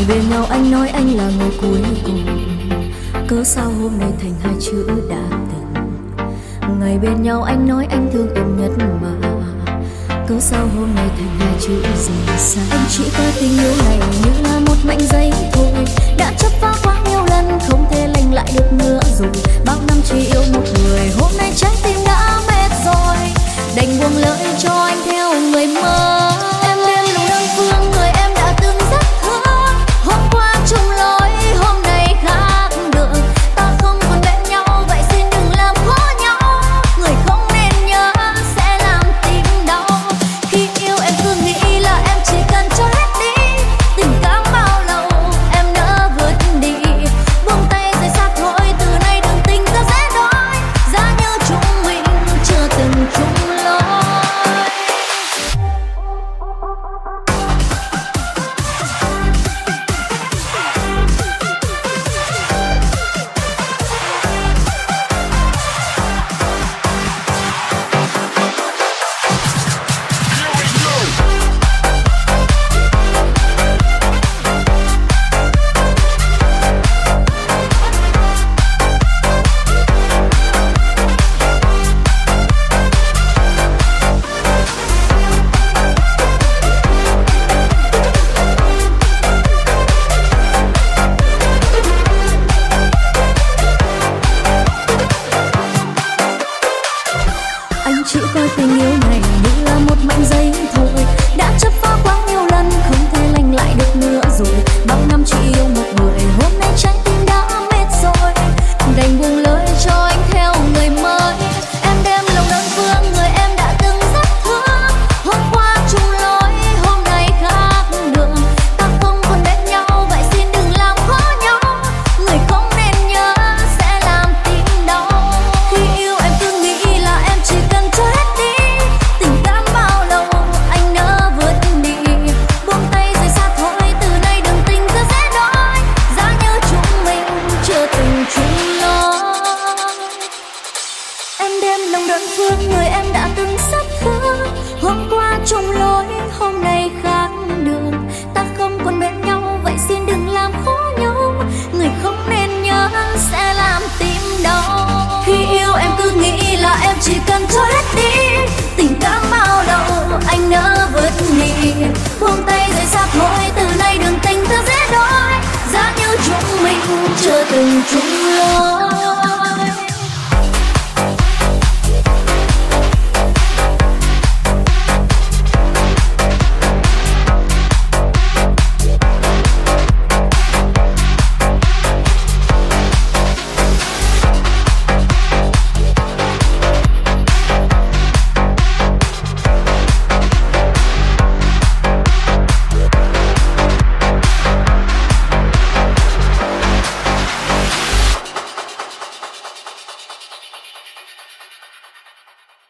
Ngày bên nhau anh nói anh là người cuối cùng, cớ sao hôm nay thành hai chữ đã từng. Ngày bên nhau anh nói anh thương em nhất mà, cớ sao hôm nay thành hai chữ rời xa. Anh chỉ coi tình yêu này như là một mảnh giấy thôi, đã chấp phá quá nhiều lần không thể lành lại được nữa rồi. Bao năm chỉ yêu một người, hôm nay trái tim đã mệt rồi, đành buông lơi cho anh theo người mơ. Em đêm lòng đơn phương người em đã từng rất thương, hôm qua chung lối hôm nay khác đường. Ta không còn bên nhau vậy xin đừng làm khó nhau, người không nên nhớ sẽ làm tim đau. Khi yêu em cứ nghĩ là em chỉ cần cho hết đi, tình cảm bao lâu em nỡ vượt đi. Buông tay rời xa thôi, từ nay đừng tình ta dễ đói, giá như chúng mình chưa từng chung lối. Anh chỉ coi tình yêu này như là một mảnh giấy thôi, đã chấp phá quá nhiều lần không thể lành lại được nữa rồi. Bao năm chỉ yêu một người, hôm nay trái tim đã mệt rồi, đành buông lơi cho anh theo người mới. Em đem lòng đơn phương người em đã từng rất thương, hôm qua chung lối hôm nay khác đường. Ta không còn bên nhau vậy xin đừng làm khó nhau, người không nên nhớ sẽ làm tim đau. Khi yêu em cứ nghĩ là em chỉ cần cho hết đi, tình cảm bao lâu anh nỡ vượt đi. Buông tay rời xa thôi, từ nay đừng tình cứ dễ đói, giá như chúng mình chưa từng chung lối. Em đem lòng đơn phương người em đã từng rất thương, hôm qua chung lối hôm nay khác đường. Ta không còn bên nhau vậy xin đừng làm khó nhau, người không nên nhớ sẽ làm tim đau. Khi yêu em cứ nghĩ là em chỉ cần cho hết đi, tình cảm bao lâu anh nỡ vượt đi. Buông tay rời xa thôi, từ nay đường tình ta dễ đói, giá như chúng mình chưa từng chung lối.